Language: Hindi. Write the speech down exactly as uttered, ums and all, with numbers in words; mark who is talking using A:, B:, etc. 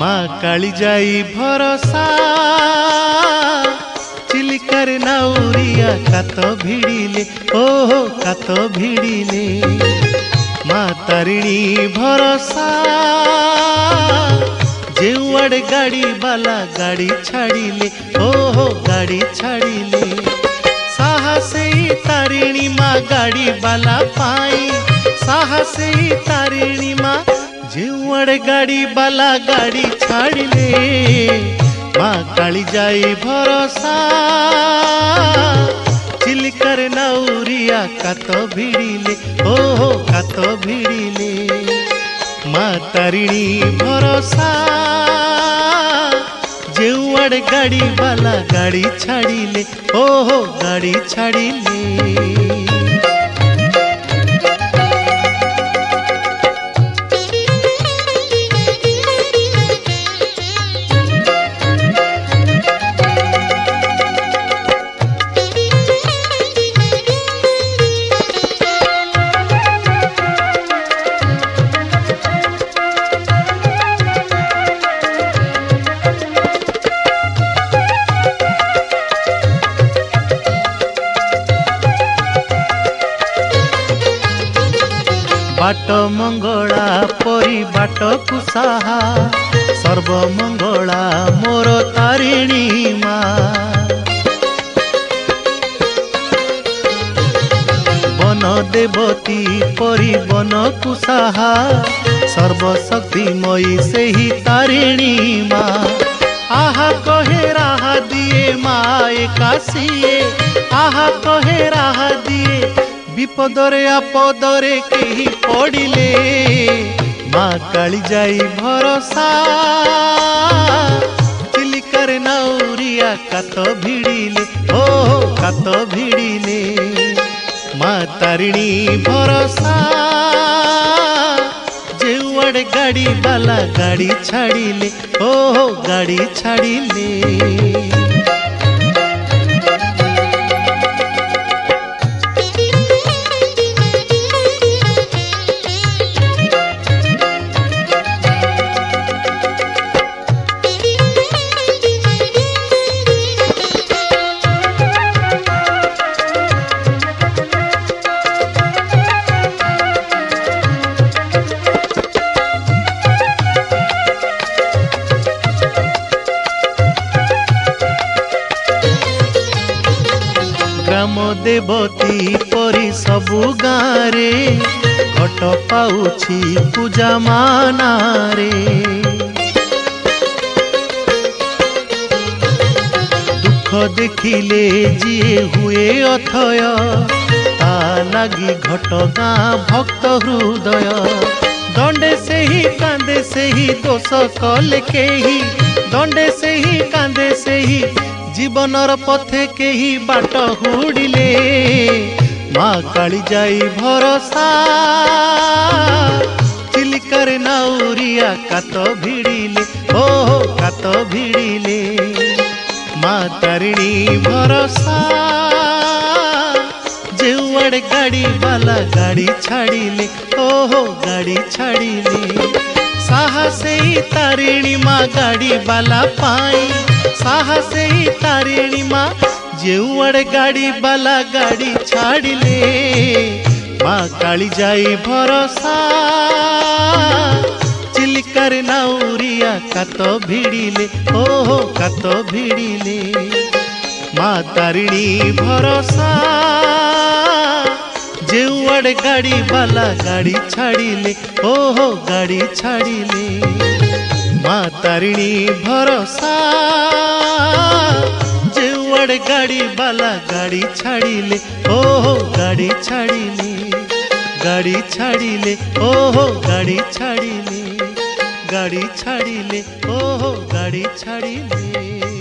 A: माँ काली जाई भरोसा चिलिकर नाउरिया कात भिड़िले ओहो कात भिड़िले माँ तारिणी भरोसा जेउआड़े गाड़ी बाला गाड़ी छाड़िले ओहो गाड़ी छाड़िले साहसे तारिणी माँ गाड़ी बाला पाई साहसे तारिणी माँ जेउआड़े गाड़ी बाला गाड़ी छाड़िले माँ काली जाई भरोसा चिलिकर नाउरिया कात भिड़िले ओहो कात भिड़िले माँ तारिणी भरोसा जेउआड़े गाड़ी बाला गाड़ी छाड़िले ओहो गाड़ी छाड़िले बाट मंगला परी बाट कुसाहा सर्वमंगला मोर तारिणी माँ बन देवती परी बन कुसाहा सर्वशक्तिमयी से ही तारिणी माँ आहा कहे राहा दिए माँ एकासिए आहा कहे राहा दिए विपदरे आपदरे केही पड़िले माँ काली जाई भरोसा चिलिकर नाउरिया कात भिड़िले ओहो कात भिड़िले माँ तारिणी भरोसा जेउआड़े गाड़ी बाला गाड़ी छाड़िले ओहो गाड़ी छाड़िले ग्राम देवती परी सबु गारे घट पाउछि पूजा मानारे दुख देखिले जिए हुए अथय ता लागी घट गाँ भक्त हृदय दंडे से ही कांदे से ही दोष कले केही दंडे से ही कांदे से ही जीवनर पथे के ही बाट हुड़िले माँ काली जाई भरोसा चिलिकर नाउरिया कात भिड़िले ओहो कात भिड़िले माँ तारिणी भरोसा जेउआड़े गाड़ी बाला गाड़ी छाड़िले ओहो गाड़ी छाड़िले साहसे तारिणी माँ गाड़ी बाला पाई साहसे तारिणी माँ जेउआड़े गाड़ी बाला गाड़ी छाड़िले माँ काली जाई भरोसा चिलिकर नाउरिया कात भिड़िले ओहो कात भिड़िले माँ तारिणी भरोसा जेउआड़े गाड़ी बाला गाड़ी छाड़िले ओहो गाड़ी छाड़िले माँ तारिणी भरोसा जेउआड़े गाड़ी बाला गाड़ी छाड़िले ओहो गाड़ी छाड़िले गाड़ी छाड़िले ओहो गाड़ी छाड़िले गाड़ी छाड़िले ओहो गाड़ी छाड़िले।